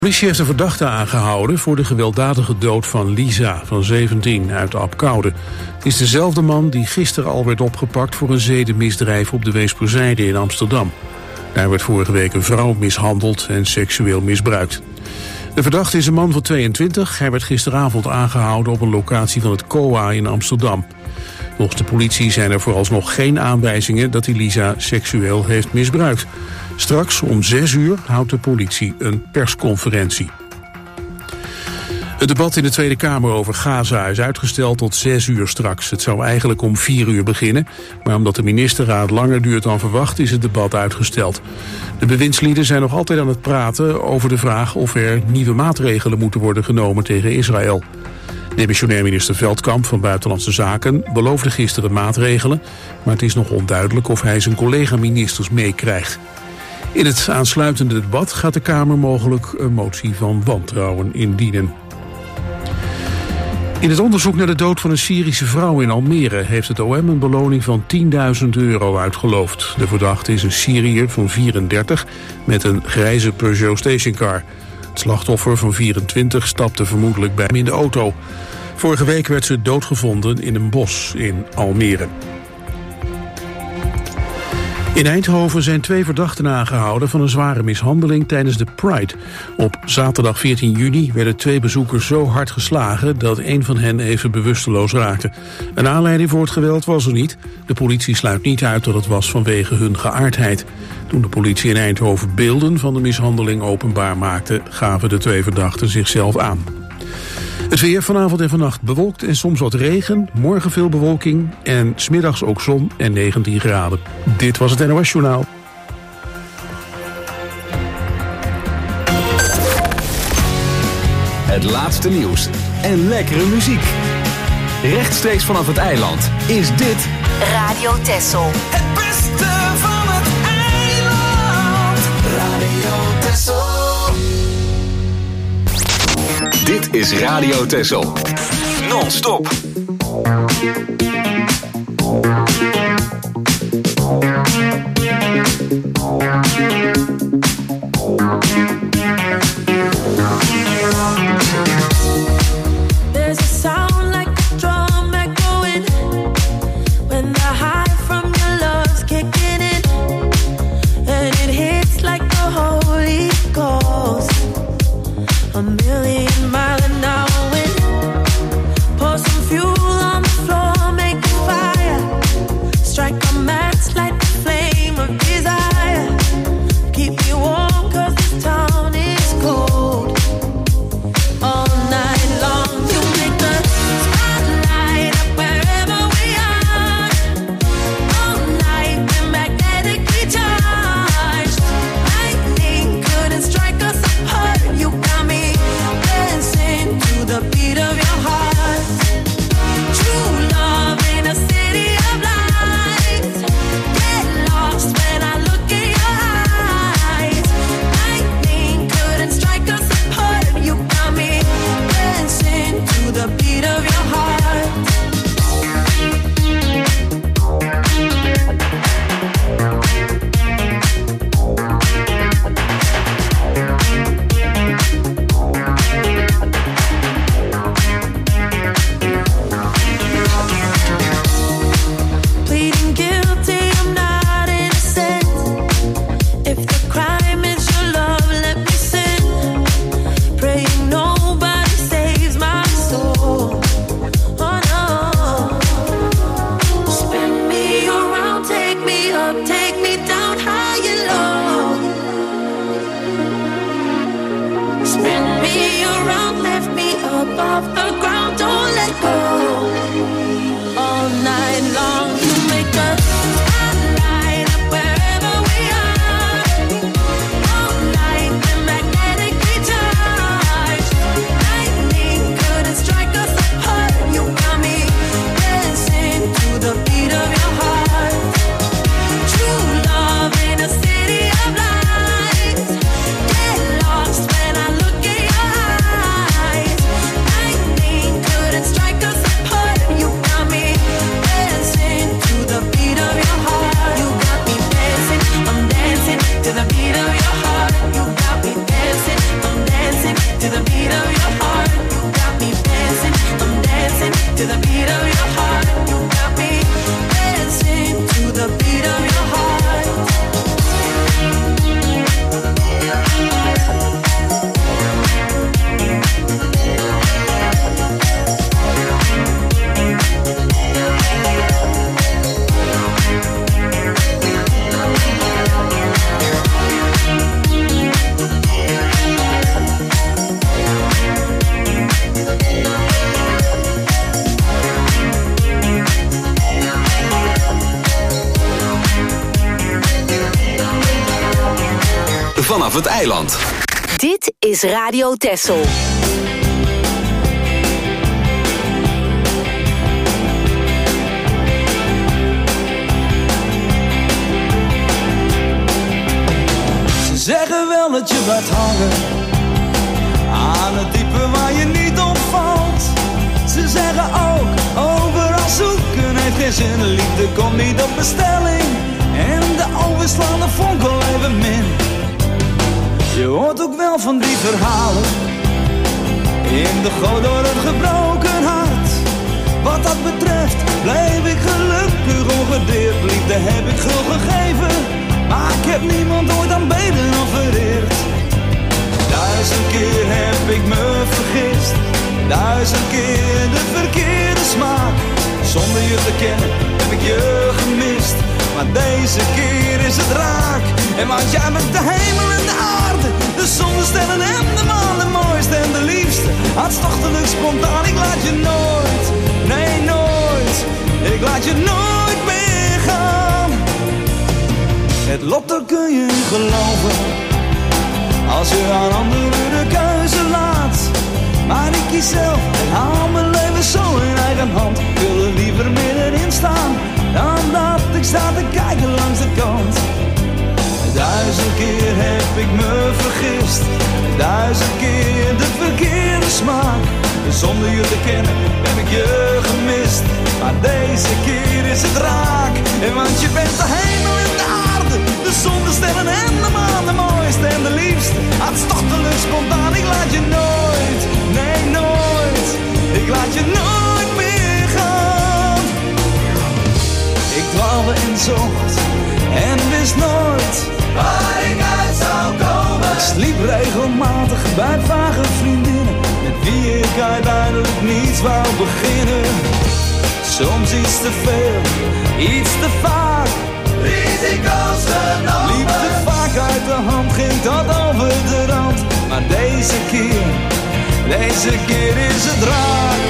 De politie heeft een verdachte aangehouden voor de gewelddadige dood van Lisa van 17 uit Abcoude. Het is dezelfde man die gisteren al werd opgepakt voor een zedenmisdrijf op de Weesperzijde in Amsterdam. Daar werd vorige week een vrouw mishandeld en seksueel misbruikt. De verdachte is een man van 22. Hij werd gisteravond aangehouden op een locatie van het COA in Amsterdam. Volgens de politie zijn er vooralsnog geen aanwijzingen dat hij Lisa seksueel heeft misbruikt. Straks om 6 uur houdt de politie een persconferentie. Het debat in de Tweede Kamer over Gaza is uitgesteld tot 6 uur straks. Het zou eigenlijk om 4 uur beginnen, maar omdat de ministerraad langer duurt dan verwacht is het debat uitgesteld. De bewindslieden zijn nog altijd aan het praten over de vraag of er nieuwe maatregelen moeten worden genomen tegen Israël. Demissionair minister Veldkamp van Buitenlandse Zaken beloofde gisteren maatregelen, maar het is nog onduidelijk of hij zijn collega-ministers meekrijgt. In het aansluitende debat gaat de Kamer mogelijk een motie van wantrouwen indienen. In het onderzoek naar de dood van een Syrische vrouw in Almere heeft het OM een beloning van €10.000 uitgeloofd. De verdachte is een Syriër van 34 met een grijze Peugeot stationcar. Het slachtoffer van 24 stapte vermoedelijk bij hem in de auto. Vorige week werd ze doodgevonden in een bos in Almere. In Eindhoven zijn 2 verdachten aangehouden van een zware mishandeling tijdens de Pride. Op zaterdag 14 juni werden 2 bezoekers zo hard geslagen dat een van hen even bewusteloos raakte. Een aanleiding voor het geweld was er niet. De politie sluit niet uit dat het was vanwege hun geaardheid. Toen de politie in Eindhoven beelden van de mishandeling openbaar maakte, gaven de 2 verdachten zichzelf aan. Het weer vanavond en vannacht bewolkt en soms wat regen. Morgen veel bewolking en 's middags ook zon en 19 graden. Dit was het NOS Journaal. Het laatste nieuws en lekkere muziek. Rechtstreeks vanaf het eiland is dit Radio Texel. Het beste van het eiland. Radio Texel. Dit is Radio Texel. Non-stop. There's a sound like a drum echoing when the high from your love's kicking in, and it hits like the Holy Ghost. A million mile an hour wind. Pour some fuel on the floor, make a fire. Strike a match, light the flame of desire. Keep me warm 'cause this town is cold. All night long you make the spotlight up wherever we are. All night we're magnetically charged. Lightning couldn't strike us apart. You got me dancing vanaf het eiland. Dit is Radio Texel. Ze zeggen wel dat je blijft hangen aan het diepe waar je niet op valt. Ze zeggen ook, overal zoeken heeft geen zin. Liefde komt niet op bestelling en de overslaande vonk al even min. Je hoort ook wel van die verhalen in de goot door een gebroken hart. Wat dat betreft bleef ik gelukkig ongedeerd. Liefde heb ik gul gegeven, maar ik heb niemand ooit aanbeden of vereerd. 1000 keer heb ik me vergist, 1000 keer de verkeerde smaak. Zonder je te kennen heb ik je gemist, maar deze keer is het raak. En want jij bent de hemel en de aarde, de zon, de sterren en de maan, de mooiste en de liefste. Hartstochtelijk spontaan, ik laat je nooit, nee nooit, ik laat je nooit meer gaan. Het lot, daar kun je in geloven, als je aan anderen de keuze laat. Maar ik kies zelf en hou mijn leven zo in eigen hand. Ik wil er liever middenin staan, dan dat ik sta te kijken langs de kant. 1000 keer heb ik me vergist, 1000 keer de verkeerde smaak. Zonder je te kennen heb ik je gemist, maar deze keer is het raak. En want je bent de hemel en de aarde, de zon, de sterren en de maan, de mooiste en de liefste. Hartstochtelijk spontaan, ik laat je nooit, nee nooit, ik laat je nooit meer gaan. Ik dwaalde en zocht en wist nooit waar ik uit zou komen. Ik sliep regelmatig bij vage vriendinnen, met wie ik uiteindelijk niets wou beginnen. Soms iets te veel, iets te vaak, risico's genomen. Liep te vaak uit de hand, ging dat over de rand. Maar deze keer is het raak.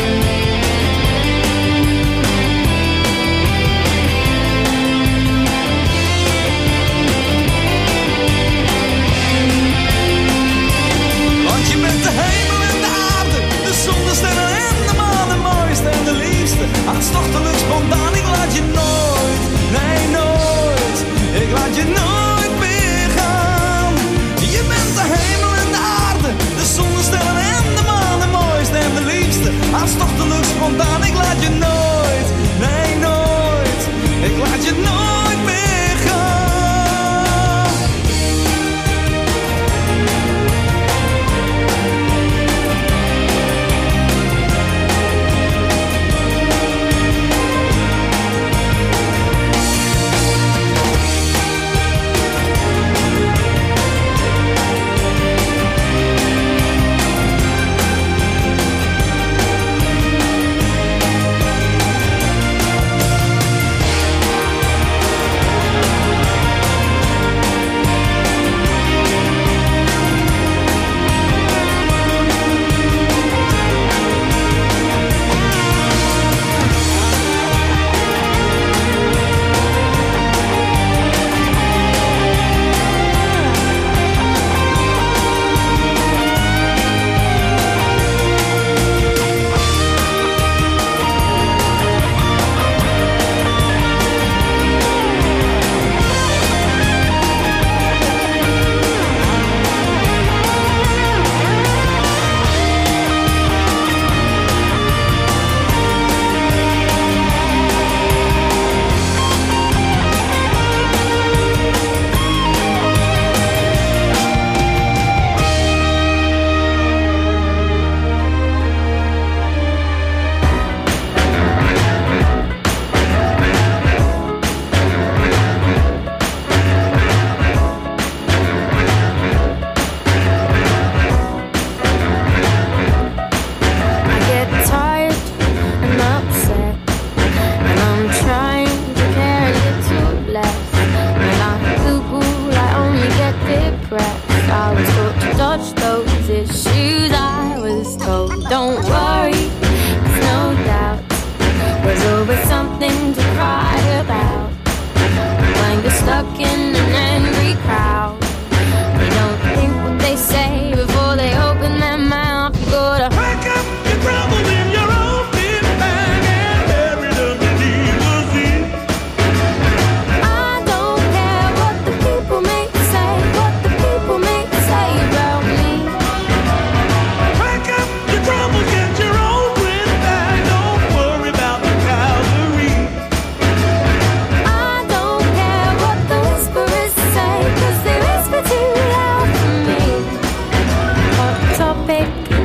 Want je bent de hemel en de aarde, de zon, de sterren en de maan, de mooiste en de liefste. Hartstochtelijk spontaan, ik laat je nooit, nee nooit, ik laat je nooit meer gaan. Je bent de hemel en de aarde, de zon, de sterren en de maan, de mooiste en de liefste. topic.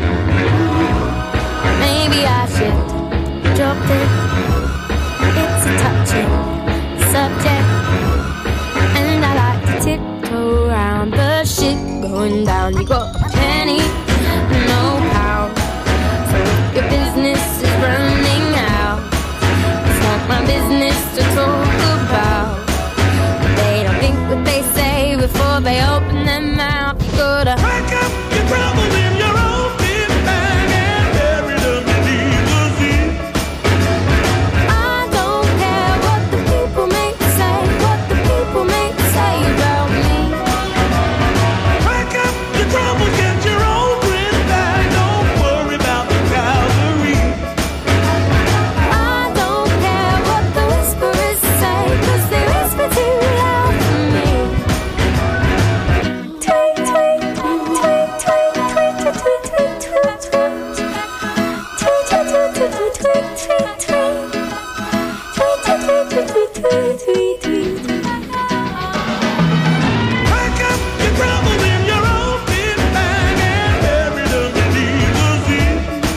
Maybe I should drop it. It's a touching subject, and I like to tiptoe around the shit going down. You got a penny, no pound. So if your business is running out, it's not my business to talk about. They don't think what they say before they open their mouth. You gotta pack up your trouble in your own big bag and bury them beneath the sea. I don't care what the people may say, what the people may say about me. Pack up your trouble, get your own green bag, don't worry about the Calvary. I don't care what the whisperers say, 'cause they whisper too loud for me. Tweet, tweet, tweet, tweet, tweet, tweet, tweet, tweet, tweet, tweet. Tweet, tweet, tweet, tweet, tweet, tweet, tweet, tweet. Tweet, tweet, tweet, tweet, tweet, tweet, tweet, tweet. Pack up your trouble in your own big bag and bury them beneath the sea.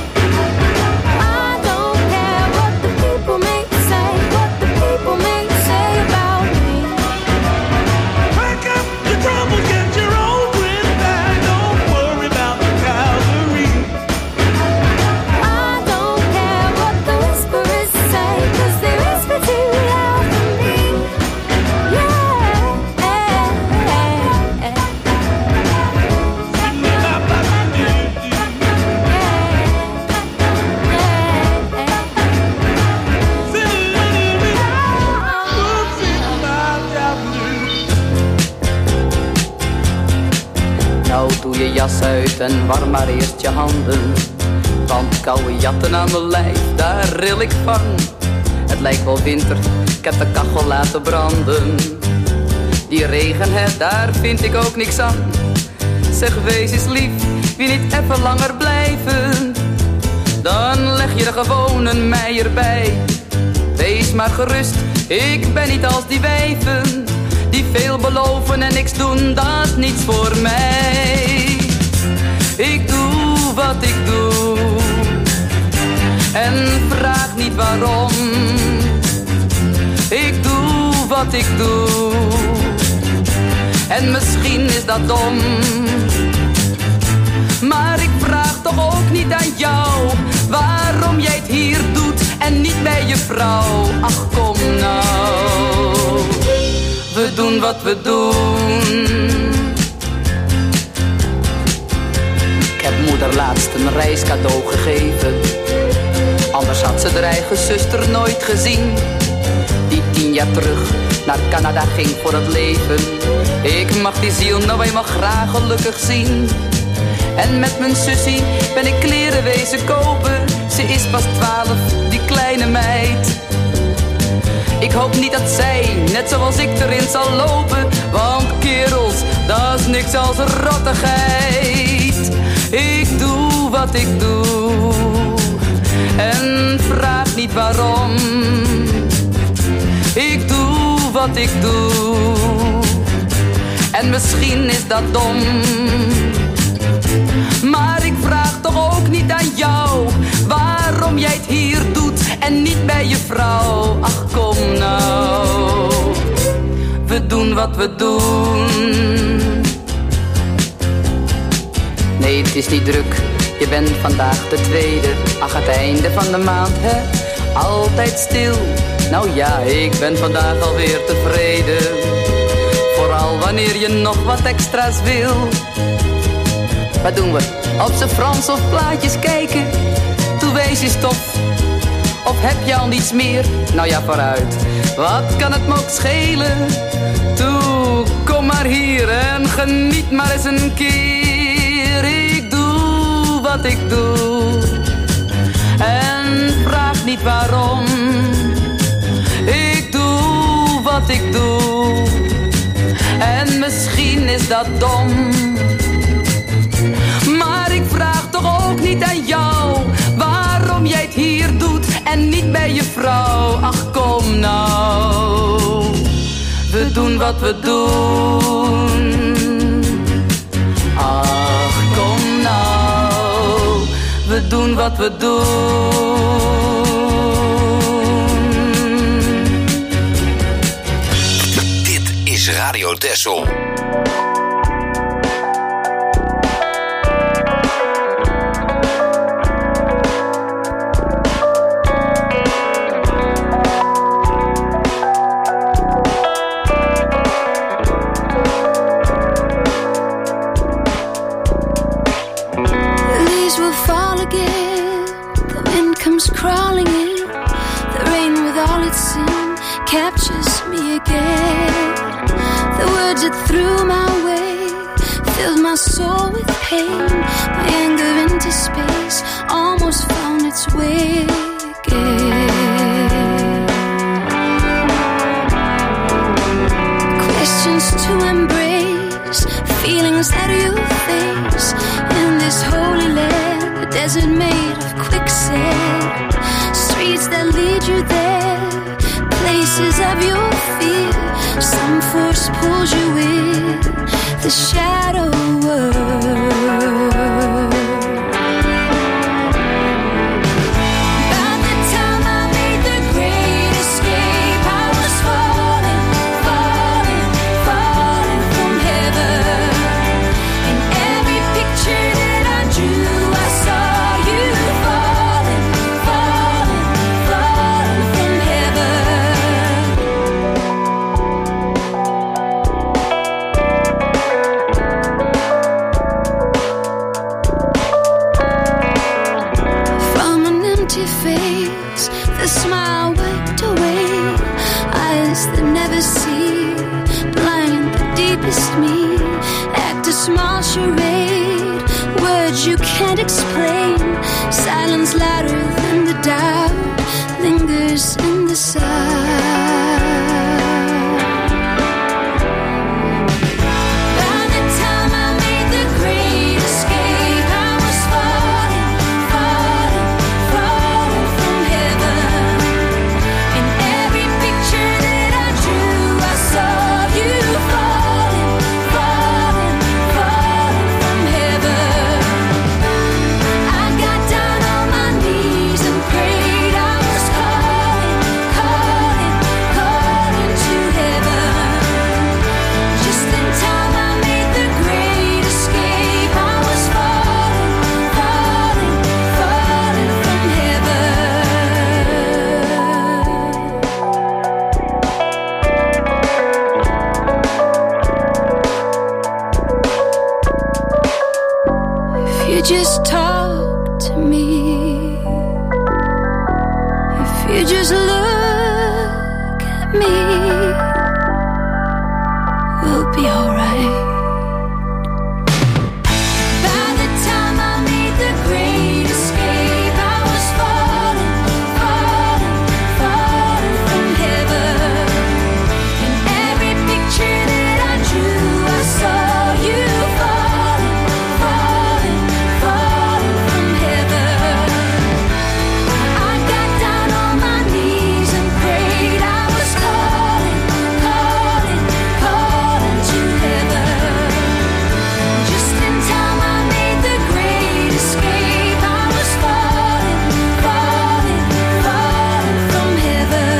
I don't care what the people may say, what the people may say about me. Pack up your trouble, get your own green bag, don't worry about the Calvary. I don't care what the whisperers say, 'cause they whisper too loud for me. Nou doe je jas uit en warm maar eerst je handen. Want koude jatten aan mijn lijf, daar ril ik van. Het lijkt wel winter, ik heb de kachel laten branden. Die regen, hè, daar vind ik ook niks aan. Zeg, wees eens lief, wie niet even langer blijven. Dan leg je er gewoon een mei erbij. Wees maar gerust, ik ben niet als die wijven die veel beloven en niks doen, dat is niets voor mij. Ik doe wat ik doe en vraag niet waarom. Ik doe wat ik doe en misschien is dat dom. Maar ik vraag toch ook niet aan jou waarom jij het hier doet en niet bij je vrouw. Ach, kom nou, we doen wat we doen. Ik heb moeder laatst een reiscadeau gegeven. Anders had ze haar eigen zuster nooit gezien. Die 10 jaar terug naar Canada ging voor het leven. Ik mag die ziel nou eenmaal graag gelukkig zien. En met mijn sussie ben ik kleren wezen kopen. Ze is pas 12, die kleine meid. Ik hoop niet dat zij, net zoals ik, erin zal lopen. Want kerels, dat is niks als rottigheid. Ik doe wat ik doe en vraag niet waarom. Ik doe wat ik doe en misschien is dat dom. Maar ik vraag toch ook niet aan jou waarom jij het hier doet en niet bij je vrouw. Ach, kom nou, we doen wat we doen. Nee, het is niet druk, je bent vandaag de tweede. Ach, het einde van de maand, hè, altijd stil. Nou ja, ik ben vandaag alweer tevreden. Vooral wanneer je nog wat extra's wil. Wat doen we? Op z'n Frans of plaatjes kijken? Toe wees je stof. Of heb je al niets meer? Nou ja, vooruit. Wat kan het me ook schelen? Toe, kom maar hier en geniet maar eens een keer. Ik doe wat ik doe en vraag niet waarom. Ik doe wat ik doe en misschien is dat dom. Maar ik vraag toch ook niet aan jou waarom jij het hier doet en niet bij je vrouw. Ach, kom nou, we doen wat we doen. Ach, kom nou. we doen wat we doen. Dit is Radio Texel. Crawling in, the rain with all its sin captures me again. The words it threw my way filled my soul with pain. My anger into space almost found its way again. Questions to embrace, feelings that you face in this holy land, a desert made of quicksand. Streets that lead you there, places of your fear. Some force pulls you in, the shadow world. By the time I made the great escape, I was falling, falling, falling from heaven. In every picture that I drew, I saw you falling, falling, falling from heaven. From an empty face, the smile wiped away. Eyes that never see, blind the deepest me. Act a small charade, words you can't explain. Silence louder than the doubt lingers in the side. By the time I made the great escape, I was falling, falling, falling from heaven. In every picture that I drew, I saw you falling, falling, falling from heaven. I got down on my knees and prayed. I was calling, calling, calling to heaven. Just in time I made the great escape. I was falling, falling, falling from heaven. If you just talk to me, if you just look at me, we'll be alright. By the time I made the great escape, I was falling, falling, falling from heaven. In every picture that I drew, I saw you falling, falling, falling from heaven. I got down on my knees and prayed. I was calling, calling, calling to heaven. Just in time I made the great escape. I was falling, falling, falling from heaven.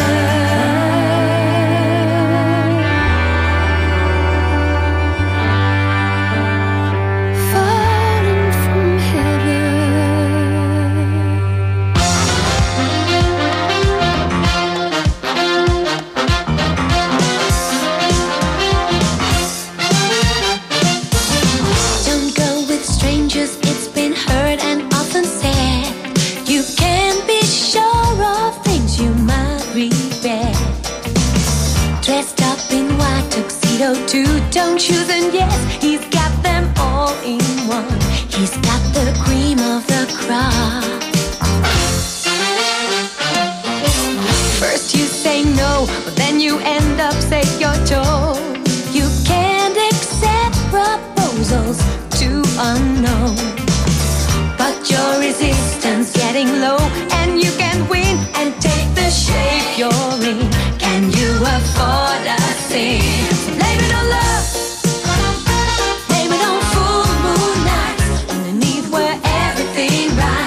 Falling from heaven. Don't go with strangers, it's been heard and often said. You can be sure of things you might regret. Dressed up in white tuxedo too, don't you? Then yes, he's got them all in one. He's got the cream of the crop. First you say no, but then you end up saying you're told. You can't accept proposals too unknown. But your resistance getting low, and you can win and take the shape you're in. Can you afford a sin? Blame it on love, blame it on full moon nights, underneath where everything rides.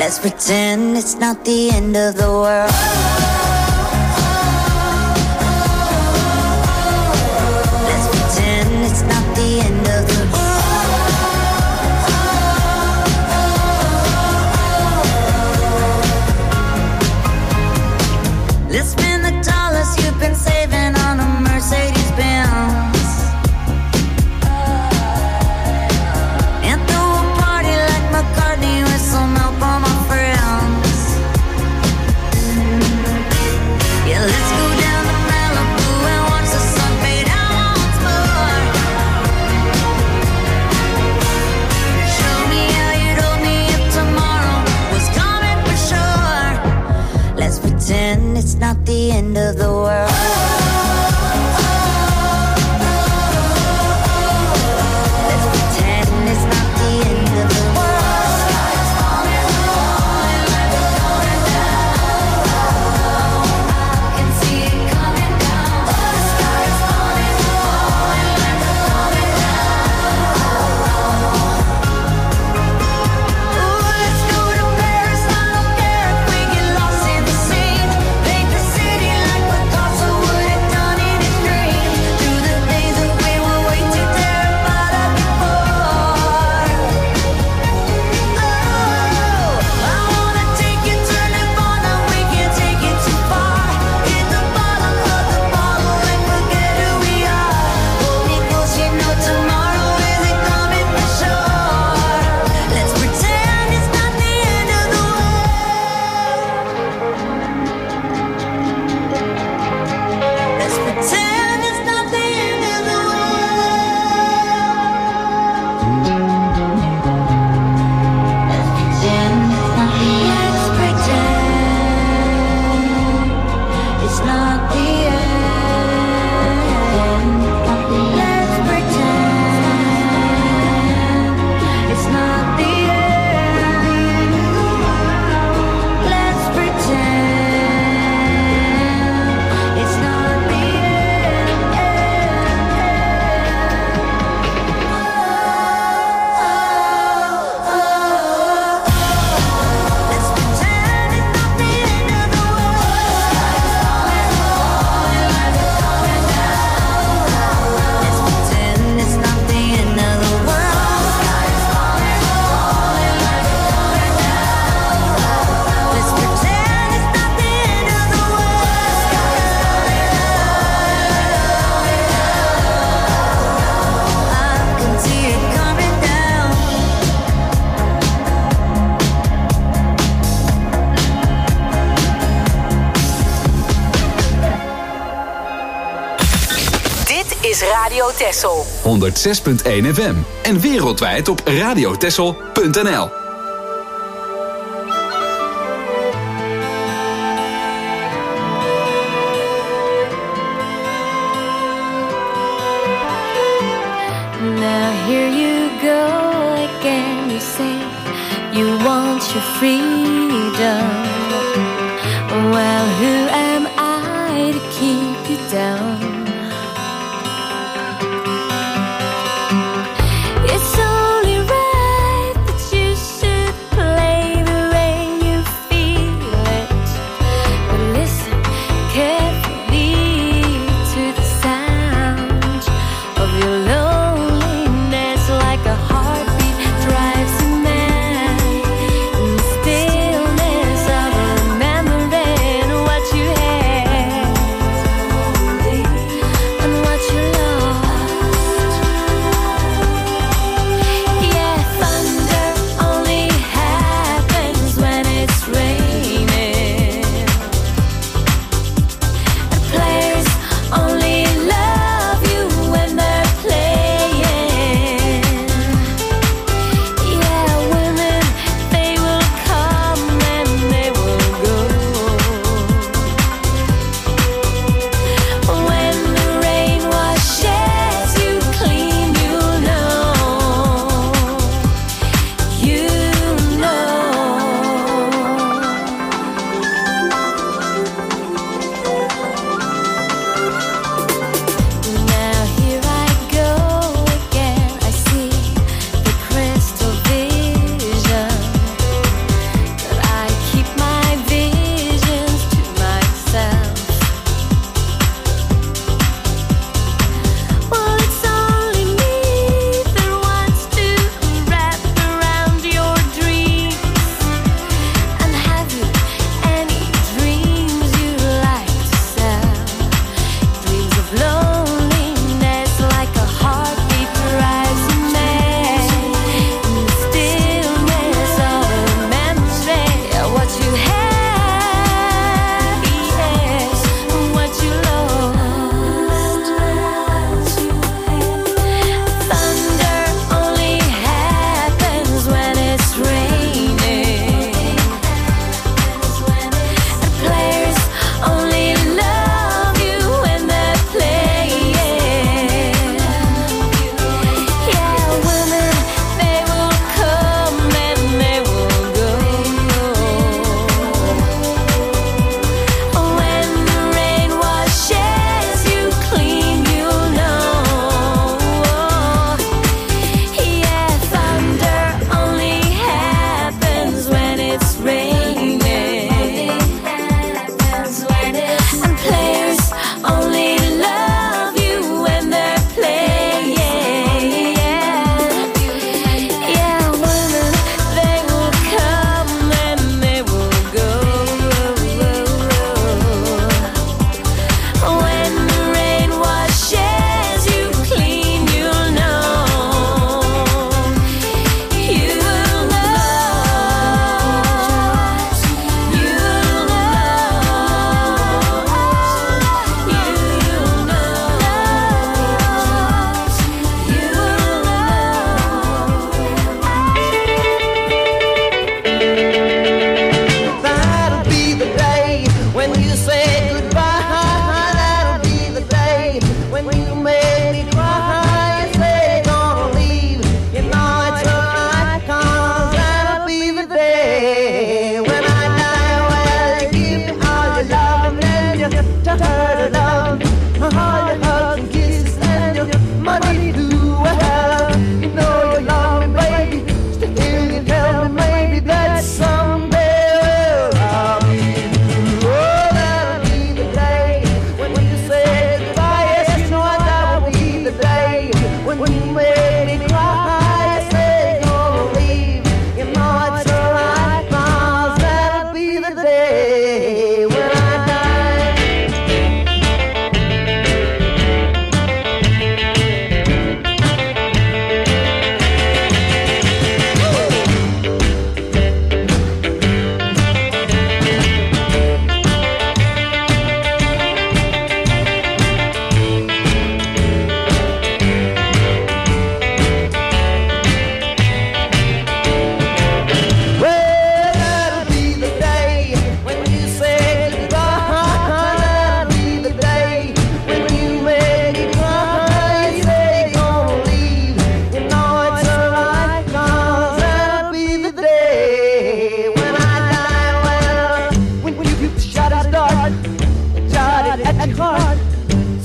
Let's pretend it's not the end of the world. Let's pretend it's not the end of the world. Let's spend the dollars you've been saving on a Mercedes-Benz. Some help on my friends. Yeah, let's go down to Malibu and watch the sun fade out once more. Show me how you'd hold me if tomorrow was coming for sure. Let's pretend it's not the end of the world. Let's pretend it's not the end of the world. Radio Texel 106.1 FM en wereldwijd op radiotexel.nl. Now here you go again, you say you want your freedom. Well, who am I to keep you down?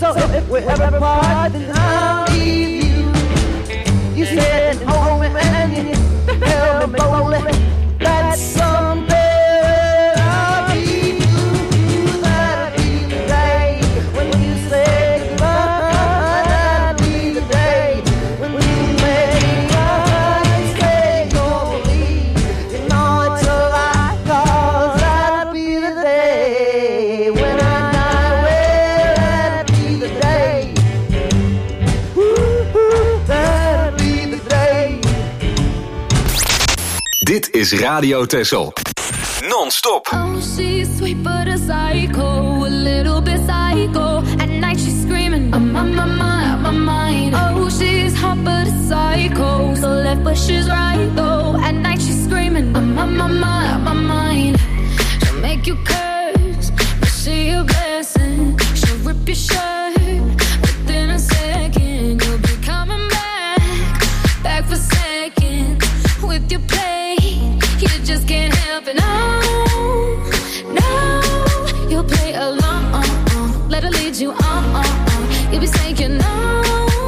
So if we ever part, then I'll leave you. You said hold me and you held me boldly. That someday I'll leave you. That'll be the day when you say goodbye. That'll be the day when you make my stay. Don't leave, you know it's a lie, 'cause that'll be the day when I die. Well, that'll be the day. That'll be the day. Dit is Radio Texel. Non-stop. Oh, she's sweet but a psycho, a little bit psycho. At night she's screaming, I'm on my mind. Oh, she's hot but a psycho, so left but she's right though. At night she's screaming, I'm on my mind. She'll make you curse, but she a blessing. She'll rip your shirt within a second. You'll be coming back for seconds with your play. You just can't help it, no. You'll play along, let her lead you on. You'll be saying no,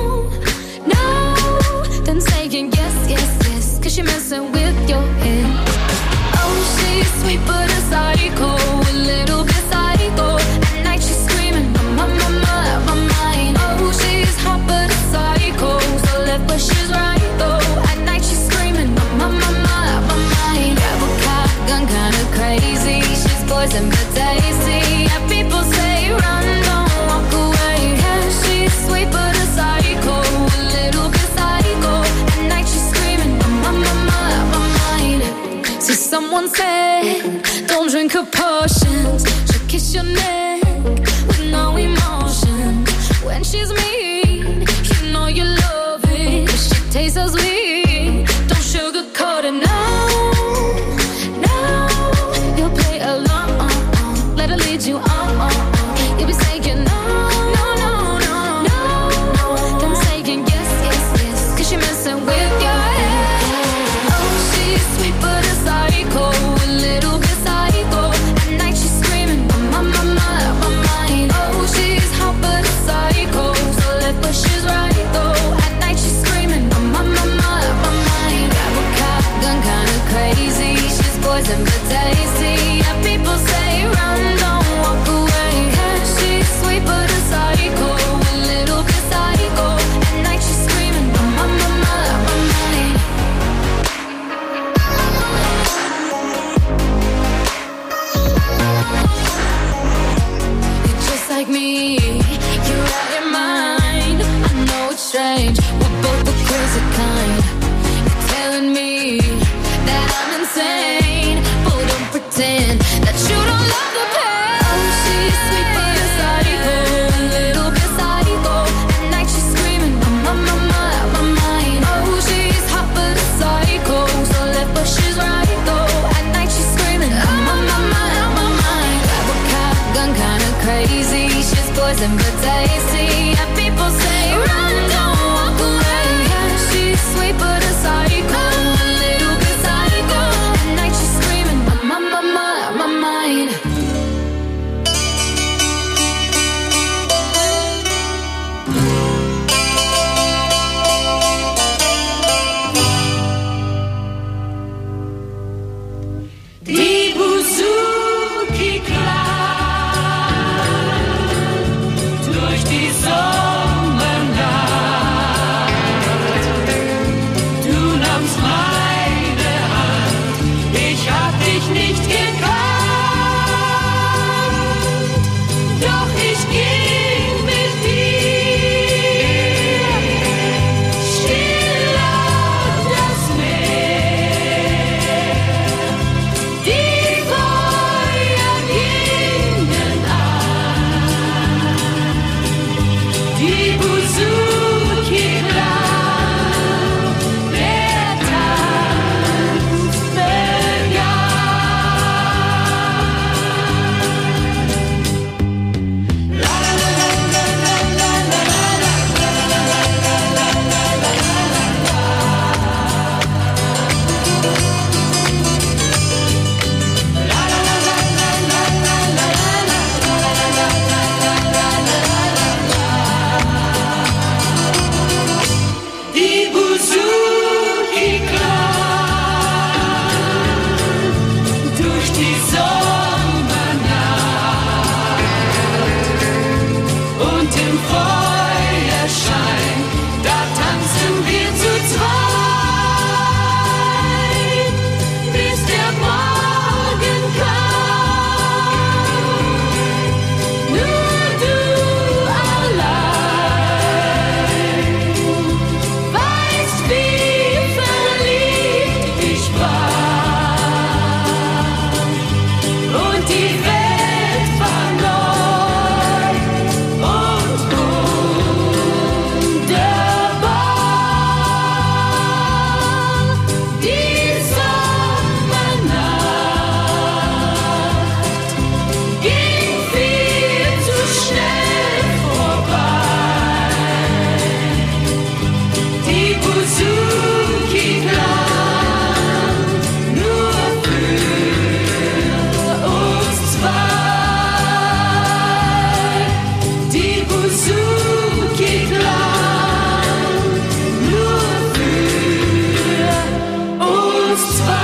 then saying yes, 'cause you're messing with your head. Oh, she's sweet but a psycho, a little bit psycho. At night she's screaming, I'm on my mind. Oh, she's hot but a psycho, so left but she's right though. At night she's screaming, I'm on my mind. Grab a cop, gun kinda crazy. She's poison but tasty. And people say run, don't walk away. Yeah, she's sweet but a psycho, a little bit psycho. At night she's screaming, I'm on my mind. See, someone said, don't drink her potions. She'll kiss your neck with no emotion. When she's mean, you know you love it, 'cause she tastes so sweet. Don't sugarcoat it, no. You'll play along, let her lead you on. You'll be saying no, then saying yes, 'cause you're messing with your head. Oh, she's sweet but a psycho, a little bit psycho. At night she's screaming, I'm on my mind. Oh, she's hot but a psycho, so left but she's right though. At night she's screaming, I'm on my mind. Grab a cop, gun kinda crazy. She's poison but tasty. And people say run, don't walk away. Yeah, she's sweet but a psycho, a little bit psycho. At night she's screaming, I'm on my mind. You're just like me, you're out your mind. I know it's strange, we're both the crazy kind. You're telling me that I'm insane, but don't pretend that you don't love the pain. Oh, she's sweet but a psycho, a little bit psycho. At night she's screaming, I'm on my mind. Oh, she's hot but a psycho, so left but she's right though. At night she's screaming, I'm on my mind. Grab a cop, gun kinda crazy. She's poison but tasty. And people say run, don't walk away. Yeah, she's sweet but a psycho, a little bit psycho. At night she's screaming, I'm on my mind. Die Buzuki klar durch die Sommer. und im Feuerschein, da tanzen wir zu zweit, bis der Morgen kam. Nur du allein weißt, wie verliebt ich war. Und die Welt war neu und wunderbar. Die Sommernacht ging viel zu schnell vorbei. Die Buzuki klang nur für uns zwei. Die Buzuki klang nur für uns zwei.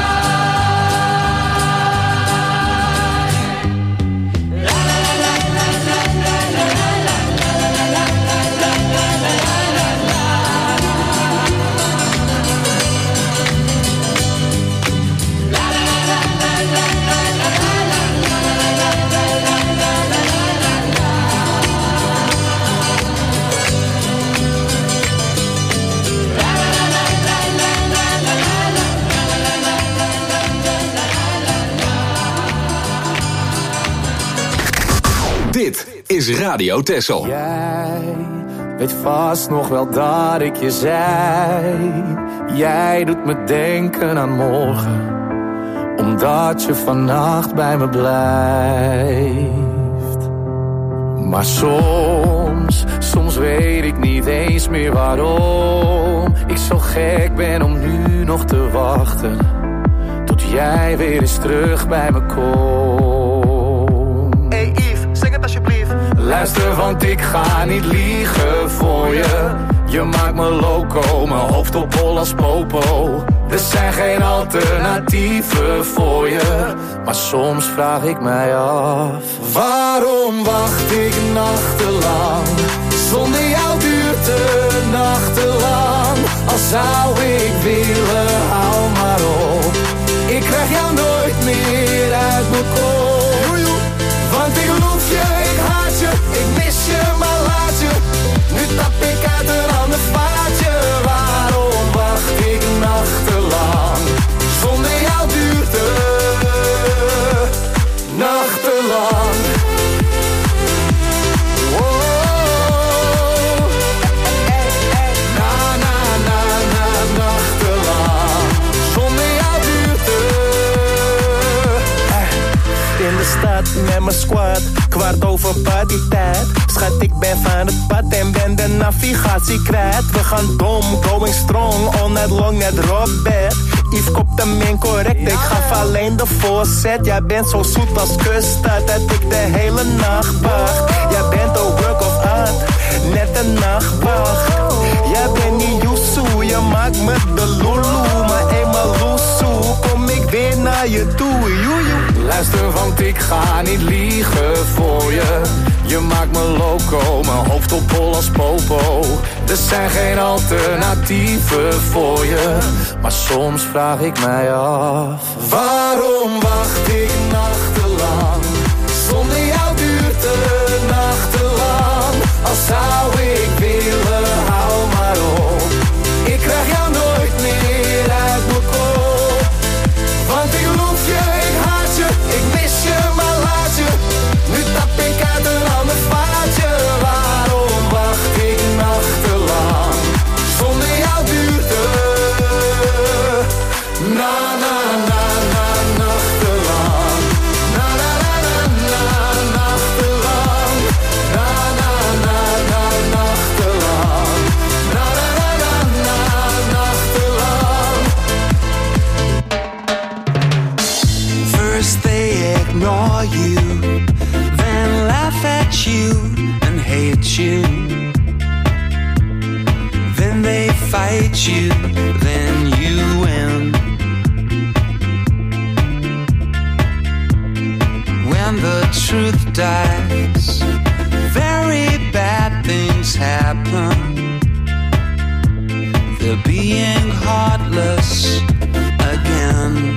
Dit is Radio Texel. Jij weet vast nog wel dat ik je zei. Jij doet me denken aan morgen, omdat je vannacht bij me blijft. Maar soms weet ik niet eens meer waarom ik zo gek ben om nu nog te wachten, tot jij weer eens terug bij me komt. Hey Yves, zing het alsjeblieft. Luister, want ik ga niet liegen voor je. Je maakt me loco, mijn hoofd op hol als popo. Er zijn geen alternatieven voor je. Maar soms vraag ik mij af, waarom wacht ik nachtenlang? Zonder jou duurt het nachtenlang. Al zou ik willen, hou maar op. Ik krijg jou nooit meer uit mijn kop. Want ik loef je, ik haat je, ik mis je, maar laat je. Nu tap ik uit een ander vaatje. Waarom wacht ik nachtenlang? Zonder jou duurt het nachtenlang. Wow. Na, na, na, na, nachtenlang. Zonder jou duurt het. In de stad met mijn squad, 15:15 partytijd. Schat, ik ben van het pad en ben de navigatie kwijt. We gaan dom, going strong, all night long, net rockbed. Yves kopt hem incorrect, ik gaf alleen de voorzet. Jij bent zo zoet als kuststad, dat ik de hele nacht wacht. Jij bent een work of art, net een nachtwacht. Jij bent niet Yusu, je maakt me de lulu. Maar eenmaal loesoe, kom ik weer naar je toe, joejoe. Luister, want ik ga niet liegen voor je. Je maakt me loco, mijn hoofd op hol als popo. Er zijn geen alternatieven voor je. Maar soms vraag ik mij af, waarom wacht ik nachtenlang? Zonder jou duurt het nachtenlang. Al zou ik willen, hou maar op. Ik krijg jou nooit meer uit mijn kop. Want ik loef je, ik haat je, ik mis je, maar laat je. Nu tap ik uit een ander vaatje. Waarom wacht ik nachtenlang? Zonder jou duurt het na, na, na, na, nachtenlang. Na, na, na, na, na, nachtenlang. Na, na, na, na, nachtenlang. Na, na, na, na, na, nachtenlang. First they ignore you, then laugh at you and hate you. Then they fight you, then you win. When the truth dies very bad. happen. They're being heartless again.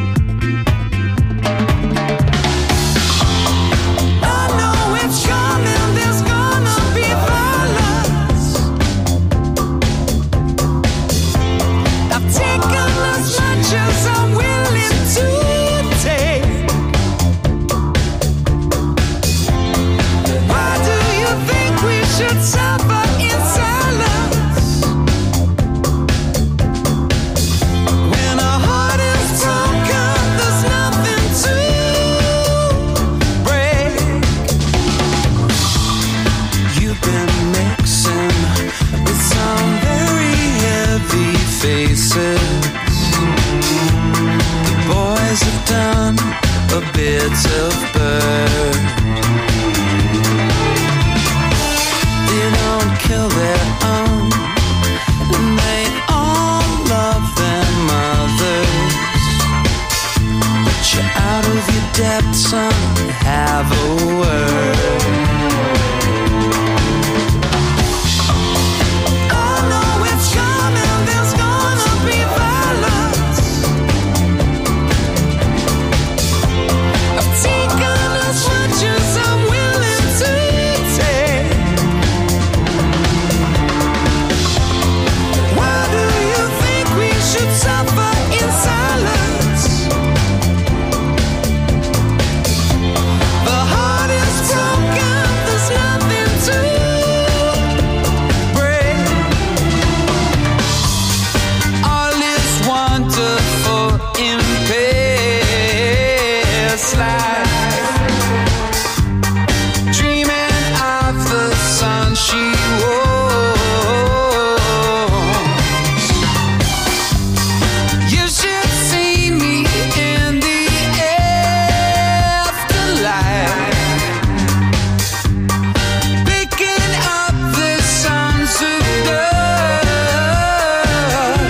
I know it's coming, there's gonna be violence. I've taken as much as I'm willing to take. Why do you think we should suffer in silence? When our heart is broken, there's nothing to break. You've been mixing with some very heavy faces. The boys have done a bit of bird. They don't kill their own, and they all love their mothers. But you're out of your depth, son, have a word. I know it's coming, there's gonna be violence. I've taken as much as I'm willing to take. Why do you think we should suffer in silence? The heart is broken, there's nothing to break. All is wonderful in past life. Dreaming of the sun she was. You should see me in the afterlife, picking up the sons of love.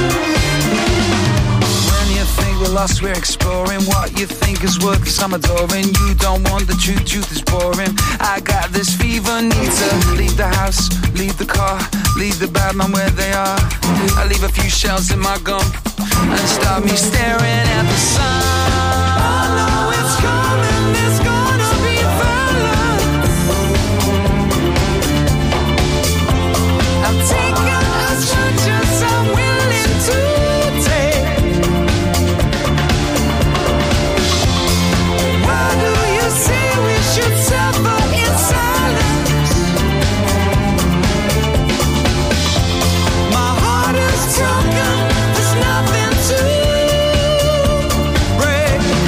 When you think we're lost, we're exploring what you think is worth some adoring. You don't want the truth, truth is boring. I got this fever, need to leave the house, leave the car, leave the bad man where they are. I leave a few shells in my gum and start me staring at the sun. I know it's coming, there's gonna be violence. I'm taking as much as I'm willing to take. Why do you say we should suffer in silence? My heart is broken, there's nothing to break.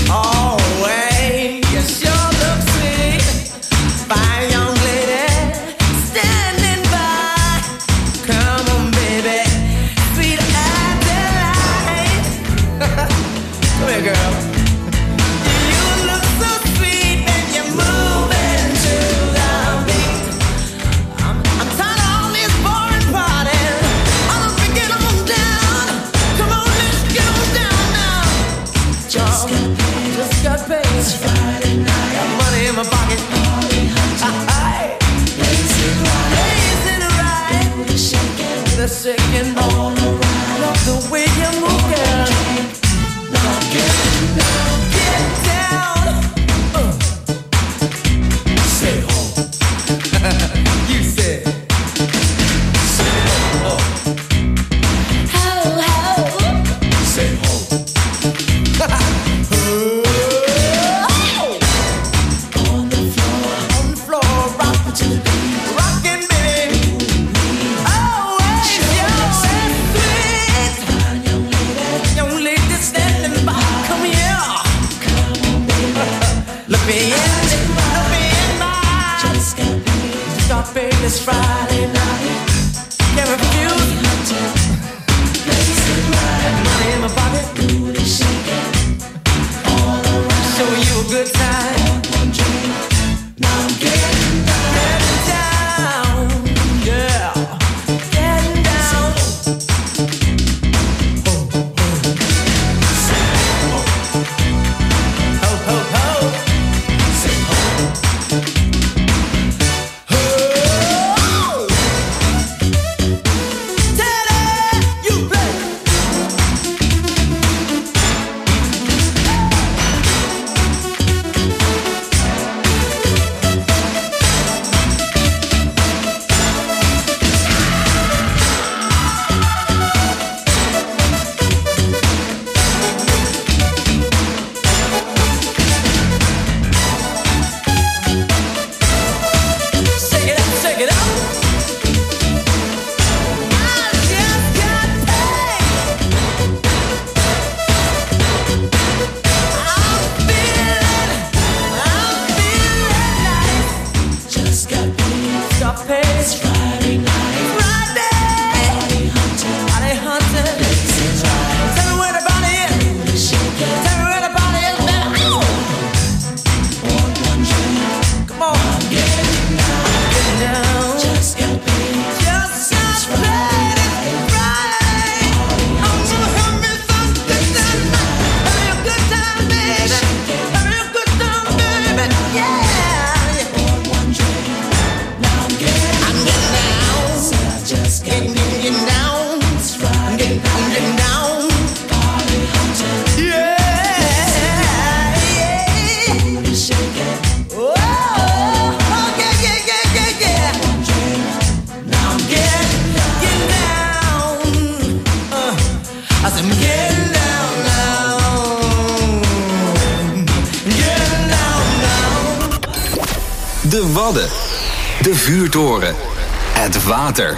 De Wadden. De Vuurtoren. Het water.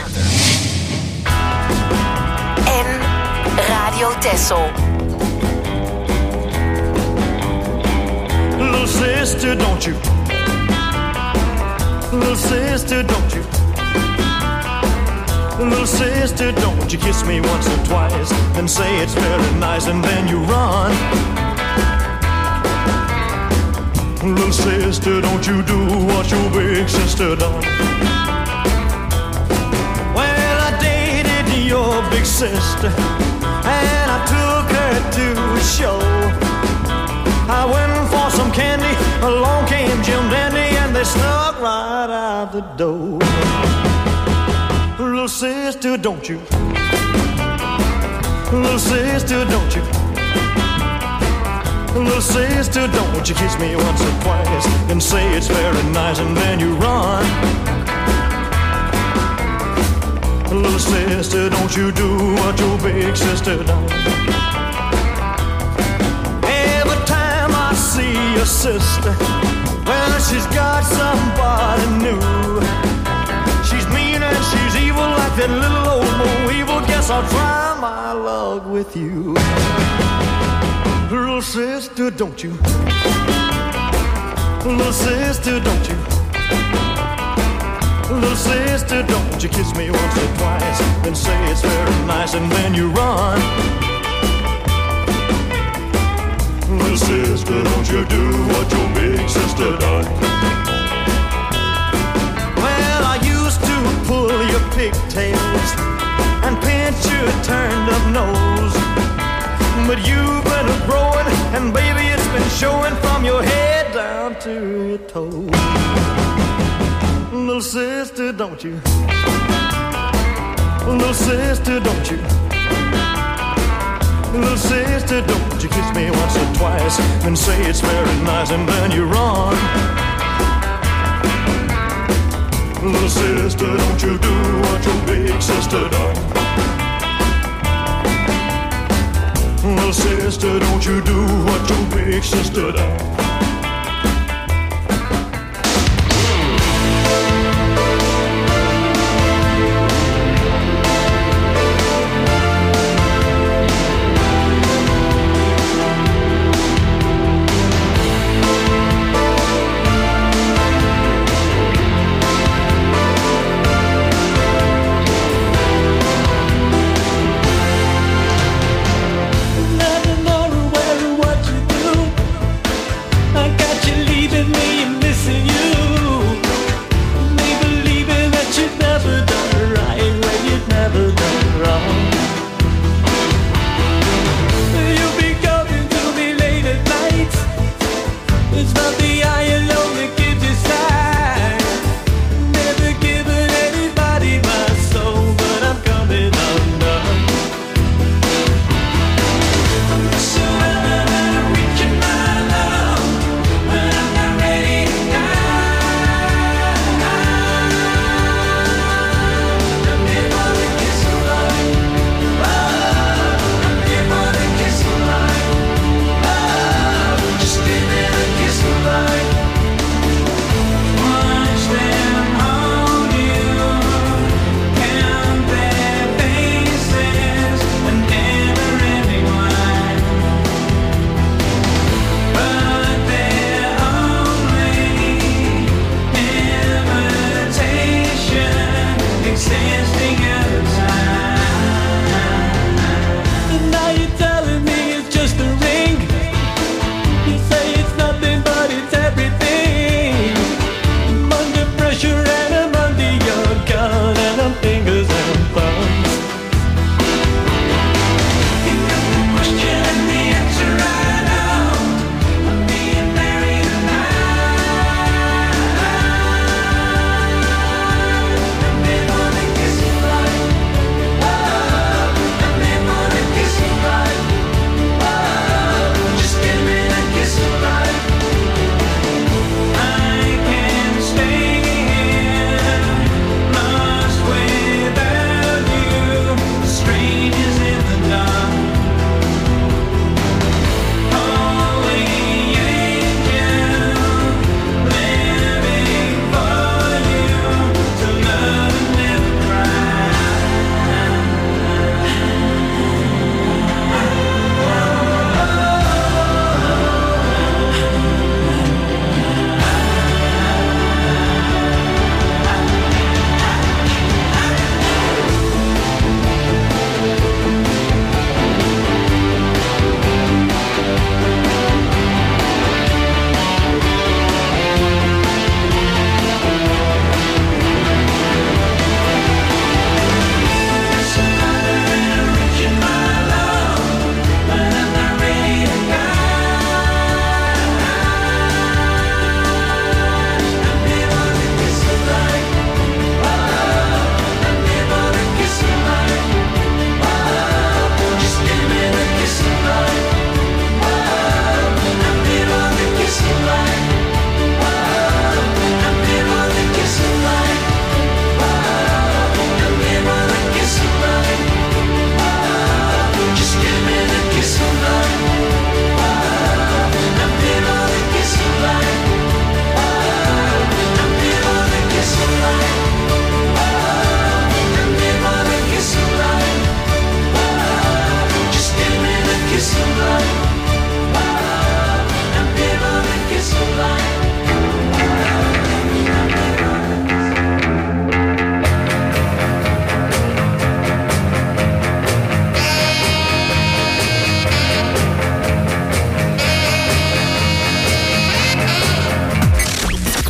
En Radio Texel. Little sister, don't you? Little sister, don't you? Little sister, don't you kiss me once or twice and say it's very nice and then you run. Little sister, don't you do what your big sister done. Well, I dated your big sister and I took her to a show. I went for some candy, along came Jim Dandy and they snuck right out the door. Little sister, don't you? Little sister, don't you? Little sister, don't you kiss me once or twice and say it's very nice and then you run. Little sister, don't you do what your big sister done. Every time I see your sister, well, she's got somebody new. She's mean and she's evil like that little old Mo Evil. Guess I'll try my luck with you. Little sister, don't you? Little sister, don't you? Little sister, don't you kiss me once or twice and say it's very nice and then you run. Little sister, don't you do what your big sister done. Well, I used to pull your pigtails and pinch your turned up nose, but you've been growing and baby it's been showing from your head down to your toes. Little sister, don't you? Little sister, don't you? Little sister, don't you kiss me once or twice and say it's very nice and then you run. Little sister, don't you do what your big sister done. Little sister, don't you do what your big sister done.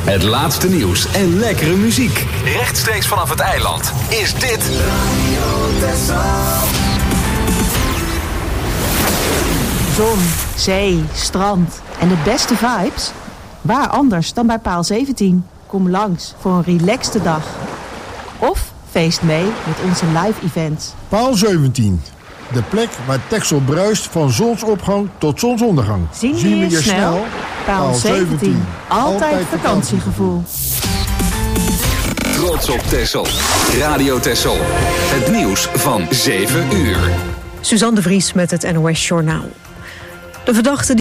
Het laatste nieuws en lekkere muziek. Rechtstreeks vanaf het eiland is dit Zon, zee, strand en de beste vibes? Waar anders dan bij Paal 17? Kom langs voor een relaxte dag. Of feest mee met onze live events. Paal 17. De plek waar Texel bruist van zonsopgang tot zonsondergang. Zien we je snel? Paal 17. Altijd vakantiegevoel. Trots op Texel. Radio Texel. Het nieuws van 7 uur. Suzanne de Vries met het NOS Journaal. De verdachte